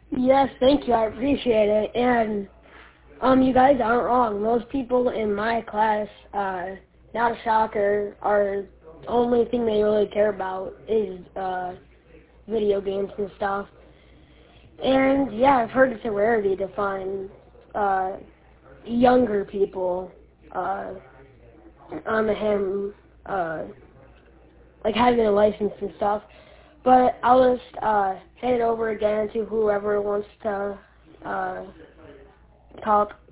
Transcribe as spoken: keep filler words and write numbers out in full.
Yes, thank you. I appreciate it. And um, you guys aren't wrong. Most people in my class, uh, not a shocker, are the only thing they really care about is uh, video games and stuff. And yeah, I've heard it's a rarity to find uh, younger people uh, on the ham, uh, like having a license and stuff. But I'll just uh, hand it over again to whoever wants to uh, talk.